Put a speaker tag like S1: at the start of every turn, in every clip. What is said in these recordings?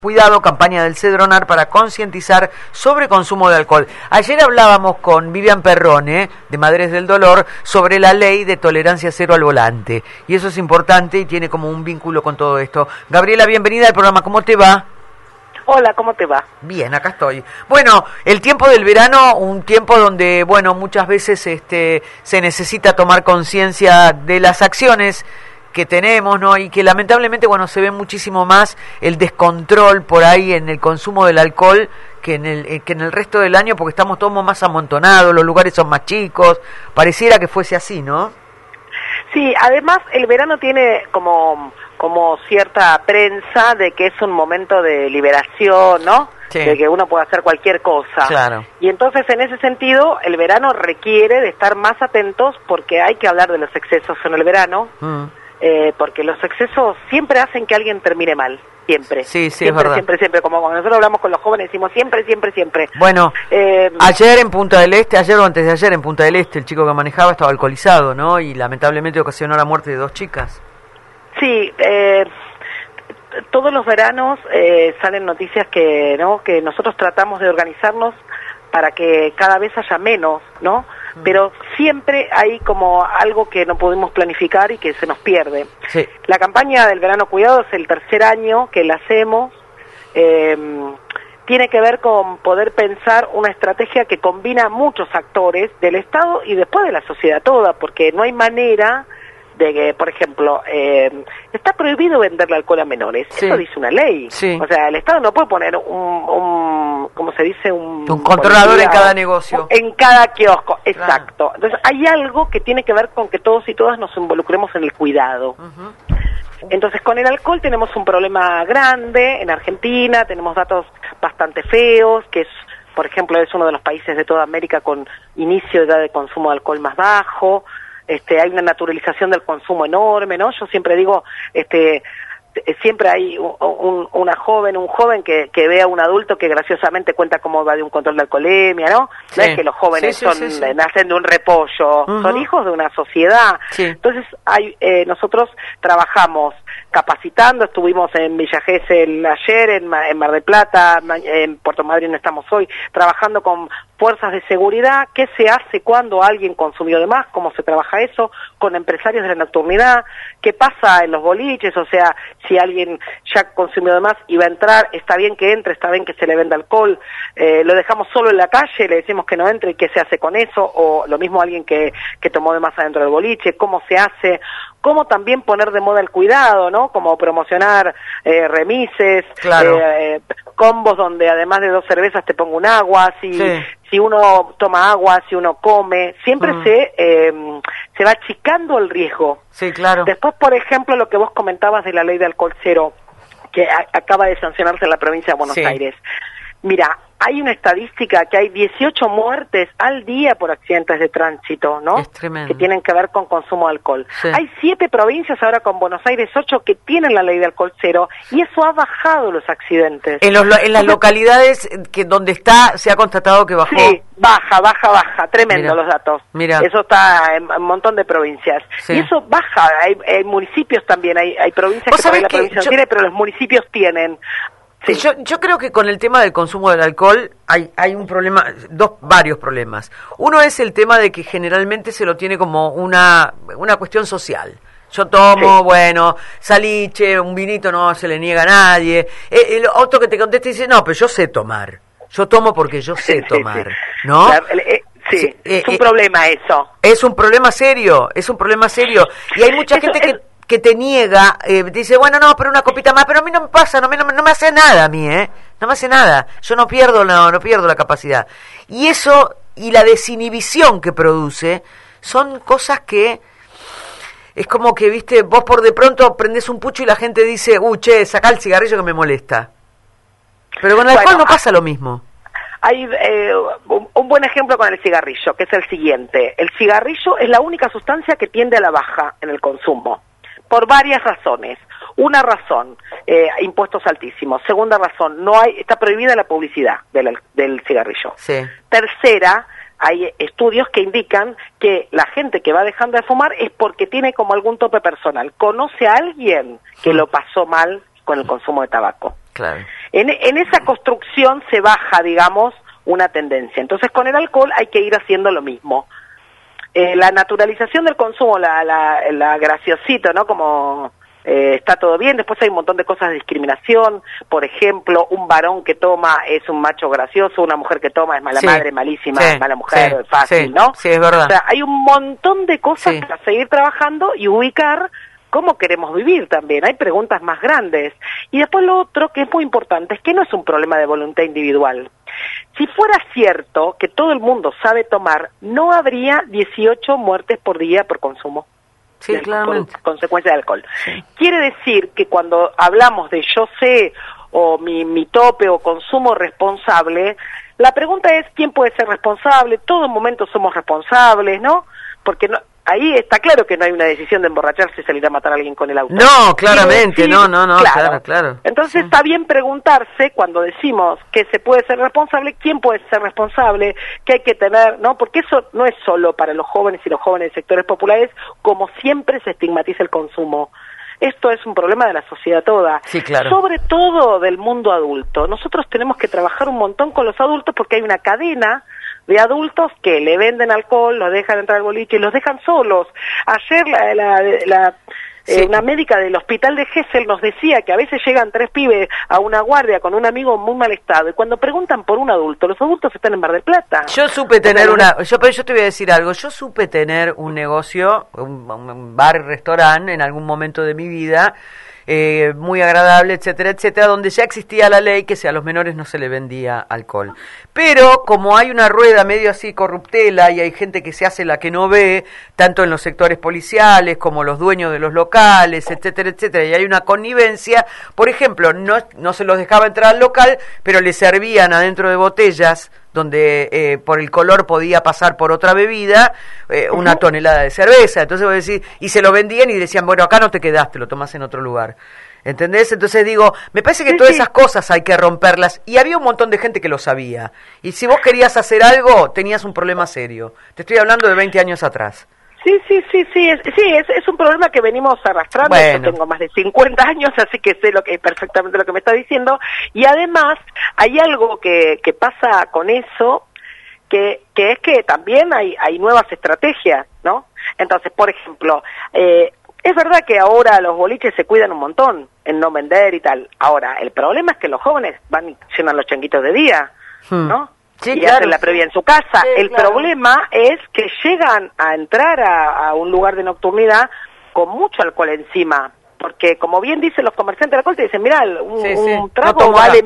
S1: Cuidado, campaña del Cedronar para concientizar sobre consumo de alcohol. Ayer hablábamos con Vivian Perrone, de Madres del Dolor, sobre la ley de tolerancia cero al volante. Y eso es importante y tiene como un vínculo con todo esto. Gabriela, bienvenida al programa. ¿Cómo te va?
S2: Hola, ¿cómo te va?
S1: Bien, acá estoy. Bueno, el tiempo del verano, un tiempo donde, bueno, muchas veces se necesita tomar conciencia de las acciones que tenemos, ¿no? Y que lamentablemente, bueno, se ve muchísimo más el descontrol por ahí en el consumo del alcohol que en el resto del año, porque estamos todos más amontonados, los lugares son más chicos, pareciera que fuese así, ¿no?
S2: Sí, además el verano tiene como cierta prensa de que es un momento de liberación, ¿no? Sí. De que uno puede hacer cualquier cosa.
S1: Claro.
S2: Y entonces, en ese sentido, el verano requiere de estar más atentos porque hay que hablar de los excesos en el verano. Porque los excesos siempre hacen que alguien termine mal, siempre.
S1: Sí,
S2: siempre,
S1: es verdad.
S2: Siempre, como cuando nosotros hablamos con los jóvenes decimos siempre.
S1: Bueno, ayer en Punta del Este, ayer o antes de ayer en Punta del Este, el chico que manejaba estaba alcoholizado, ¿no? Y lamentablemente ocasionó la muerte de 2 chicas.
S2: Sí, todos los veranos salen noticias que nosotros tratamos de organizarnos para que cada vez haya menos, ¿no? Pero siempre hay como algo que no podemos planificar y que se nos pierde.
S1: Sí.
S2: La campaña del Verano Cuidado es el tercer año que la hacemos. Tiene que ver con poder pensar una estrategia que combina muchos actores del Estado y después de la sociedad toda, porque no hay manera de que, por ejemplo, está prohibido venderle alcohol a menores. Sí. Eso dice una ley.
S1: Sí.
S2: O sea, el Estado no puede poner ¿cómo se dice? Un
S1: controlador en cada negocio.
S2: En cada kiosco, exacto.
S1: Claro.
S2: Entonces, hay algo que tiene que ver con que todos y todas nos involucremos en el cuidado. Entonces, con el alcohol tenemos un problema grande en Argentina, tenemos datos bastante feos, que es, por ejemplo, es uno de los países de toda América con inicio de edad de consumo de alcohol más bajo. Hay una naturalización del consumo enorme, ¿no? Yo siempre digo, siempre hay un joven que ve a un adulto que graciosamente cuenta cómo va de un control de alcoholemia, ¿no? Sí. No es que los jóvenes nacen de un repollo, son hijos de una sociedad. Sí. Entonces, nosotros trabajamos capacitando, estuvimos en Villa Gesell ayer, en Mar del Plata, en Puerto Madryn estamos hoy, trabajando con fuerzas de seguridad, qué se hace cuando alguien consumió de más, cómo se trabaja eso, con empresarios de la nocturnidad, qué pasa en los boliches, o sea, si alguien ya consumió de más y va a entrar, está bien que entre, está bien que se le venda alcohol, lo dejamos solo en la calle, le decimos que no entre y qué se hace con eso, o lo mismo alguien que tomó de más adentro del boliche, cómo se hace, cómo también poner de moda el cuidado, ¿no? Como promocionar remises,
S1: claro.
S2: Combos donde además de 2 cervezas te pongo un agua, si uno toma agua, si uno come, siempre se va achicando el riesgo.
S1: Sí, claro.
S2: Después, por ejemplo, lo que vos comentabas de la ley de alcohol cero, que acaba de sancionarse en la provincia de Buenos Aires. Mira, hay una estadística que hay 18 muertes al día por accidentes de tránsito, ¿no?
S1: Es tremendo.
S2: Que tienen que ver con consumo de alcohol. Sí. Hay 7 provincias ahora con Buenos Aires 8 que tienen la ley de alcohol cero y eso ha bajado los accidentes.
S1: En las localidades donde se ha constatado que bajó.
S2: Sí, baja, tremendo los datos.
S1: Mira.
S2: Eso está en un montón de provincias. Sí. Y eso baja, hay municipios también, hay provincias que por ahí la provincia no tiene, pero los municipios tienen.
S1: Sí. Yo creo que con el tema del consumo del alcohol hay un problema, varios problemas. Uno es el tema de que generalmente se lo tiene como una cuestión social. Yo tomo, bueno, saliche, un vinito no se le niega a nadie. El otro que te contesta dice, no, pero yo sé tomar. Yo tomo porque yo sé tomar, ¿no?
S2: Claro, es un problema eso.
S1: Es un problema serio. Y hay mucha gente que te niega, dice, bueno, no, pero una copita más, pero a mí no me pasa, no me hace nada a mí, no me hace nada, yo no pierdo la capacidad. Y eso, y la desinhibición que produce, son cosas que, es como que, viste, vos por de pronto prendés un pucho y la gente dice, che, sacá el cigarrillo que me molesta. Pero con el alcohol no pasa lo mismo.
S2: Hay un buen ejemplo con el cigarrillo, que es el siguiente. El cigarrillo es la única sustancia que tiende a la baja en el consumo. Por varias razones. Una razón, impuestos altísimos. Segunda razón, está prohibida la publicidad del cigarrillo.
S1: Sí.
S2: Tercera, hay estudios que indican que la gente que va dejando de fumar es porque tiene como algún tope personal. Conoce a alguien que lo pasó mal con el consumo de tabaco.
S1: Claro.
S2: En esa construcción se baja, digamos, una tendencia. Entonces, con el alcohol hay que ir haciendo lo mismo. La naturalización del consumo, la graciosito, ¿no? Como está todo bien, después hay un montón de cosas de discriminación, por ejemplo, un varón que toma es un macho gracioso, una mujer que toma es mala madre, malísima, mala mujer, fácil, ¿no?
S1: Sí, es verdad.
S2: O sea, hay un montón de cosas para seguir trabajando y ubicar cómo queremos vivir también. Hay preguntas más grandes. Y después lo otro que es muy importante es que no es un problema de voluntad individual. Si fuera cierto que todo el mundo sabe tomar, no habría 18 muertes por día por consumo.
S1: Sí, claramente.
S2: Por consecuencia de alcohol. Sí. Quiere decir que cuando hablamos de yo sé o mi tope o consumo responsable, la pregunta es ¿quién puede ser responsable? Todo momento somos responsables, ¿no? Porque no, ahí está claro que no hay una decisión de emborracharse y salir a matar a alguien con el auto.
S1: No, claramente, decir, no, claro.
S2: Entonces está bien preguntarse, cuando decimos que se puede ser responsable, ¿quién puede ser responsable? ¿Qué hay que tener? ¿No? Porque eso no es solo para los jóvenes y los jóvenes de sectores populares, como siempre se estigmatiza el consumo. Esto es un problema de la sociedad toda,
S1: sí, claro.
S2: Sobre todo del mundo adulto. Nosotros tenemos que trabajar un montón con los adultos porque hay una cadena de adultos que le venden alcohol, los dejan entrar al boliche y los dejan solos. Ayer una médica del hospital de Gesell nos decía que a veces llegan 3 pibes a una guardia con un amigo en muy mal estado y cuando preguntan por un adulto, los adultos están en Mar del Plata.
S1: Yo supe tener yo te voy a decir algo, yo supe tener un negocio, un bar, restaurante en algún momento de mi vida, muy agradable, etcétera, donde ya existía la ley que a los menores no se le vendía alcohol. Pero como hay una rueda medio así corruptela y hay gente que se hace la que no ve, tanto en los sectores policiales como los dueños de los locales, etcétera, y hay una connivencia, por ejemplo, no se los dejaba entrar al local, pero le servían adentro de botellas donde por el color podía pasar por otra bebida, una tonelada de cerveza. Entonces vos decís, y se lo vendían y decían, bueno, acá no te quedaste, lo tomás en otro lugar. ¿Entendés? Entonces digo, me parece que todas esas cosas hay que romperlas, y había un montón de gente que lo sabía. Y si vos querías hacer algo, tenías un problema serio. Te estoy hablando de 20 años atrás.
S2: Sí, es un problema que venimos arrastrando. Bueno. Yo tengo más de 50 años, así que sé perfectamente lo que me está diciendo. Y además, hay algo que pasa con eso, que es que también hay nuevas estrategias, ¿no? Entonces, por ejemplo, es verdad que ahora los boliches se cuidan un montón en no vender y tal. Ahora, el problema es que los jóvenes van y llenan los changuitos de día, ¿no?
S1: Sí,
S2: y hacen la previa en su casa. El problema es que llegan a entrar a un lugar de nocturnidad con mucho alcohol encima. Porque, como bien dicen los comerciantes de alcohol, te dicen, mirá, un trago no vale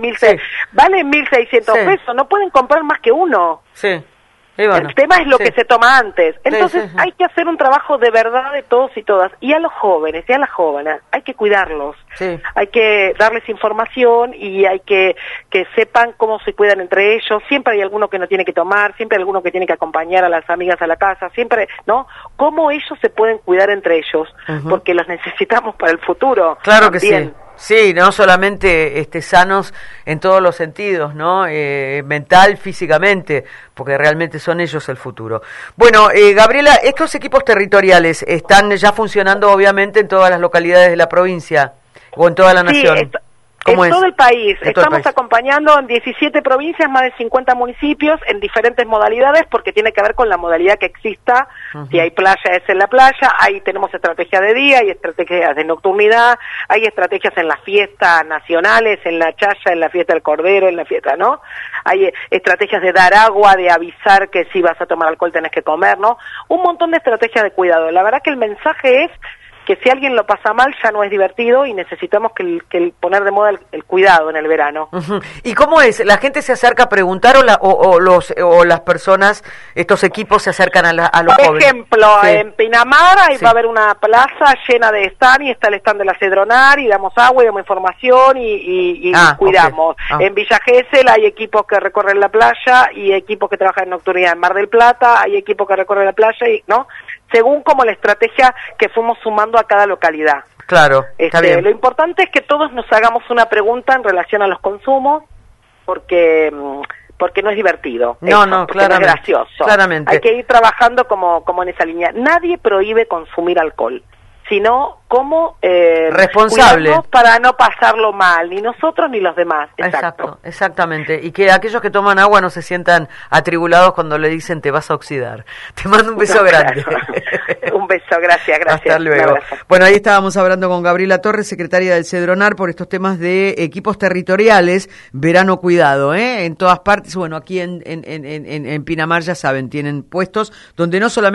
S2: 1.600 pesos, no pueden comprar más que uno.
S1: Sí. Bueno,
S2: el tema es lo que se toma antes. Entonces hay que hacer un trabajo de verdad de todos y todas. Y a los jóvenes y a las jóvenes hay que cuidarlos. Hay que darles información y hay que sepan cómo se cuidan entre ellos. Siempre hay alguno que no tiene que tomar, siempre hay alguno que tiene que acompañar a las amigas a la casa, siempre, ¿no? Cómo ellos se pueden cuidar entre ellos, porque los necesitamos para el futuro.
S1: Claro que sí. Sí, no solamente sanos en todos los sentidos, ¿no? Mental, físicamente, porque realmente son ellos el futuro. Bueno, Gabriela, estos equipos territoriales están ya funcionando obviamente en todas las localidades de la provincia o en toda la nación.
S2: En todo el país. Estamos acompañando en 17 provincias, más de 50 municipios, en diferentes modalidades, porque tiene que ver con la modalidad que exista. Si hay playa, es en la playa. Ahí tenemos estrategias de día, hay estrategias de nocturnidad, hay estrategias en las fiestas nacionales, en la chaya, en la fiesta del cordero, en la fiesta, ¿no? Hay estrategias de dar agua, de avisar que si vas a tomar alcohol tenés que comer, ¿no? Un montón de estrategias de cuidado. La verdad que el mensaje es que si alguien lo pasa mal ya no es divertido y necesitamos que poner de moda el cuidado en el verano.
S1: ¿Y cómo es? ¿La gente se acerca a preguntar o las personas, estos equipos se acercan a los jóvenes?
S2: Por ejemplo, en Pinamar ahí va a haber una plaza llena de stand y está el stand de la Cedronar y damos agua y damos información y cuidamos. En Villa Gesell hay equipos que recorren la playa y equipos que trabajan en nocturnidad. En Mar del Plata hay equipos que recorren la playa y, ¿no? Según como la estrategia que fuimos sumando a cada localidad.
S1: Claro, está bien.
S2: Lo importante es que todos nos hagamos una pregunta en relación a los consumos, porque no es divertido.
S1: No,
S2: claramente. No es gracioso.
S1: Claramente.
S2: Hay que ir trabajando como en esa línea. Nadie prohíbe consumir alcohol. sino como
S1: responsable
S2: para no pasarlo mal, ni nosotros ni los demás. Exacto,
S1: exactamente. Y que aquellos que toman agua no se sientan atribulados cuando le dicen te vas a oxidar. Te mando un beso grande.
S2: Un beso, gracias.
S1: Hasta luego. Bueno, ahí estábamos hablando con Gabriela Torres, secretaria del Cedronar, por estos temas de equipos territoriales, verano cuidado, en todas partes. Bueno, aquí en Pinamar ya saben, tienen puestos donde no solamente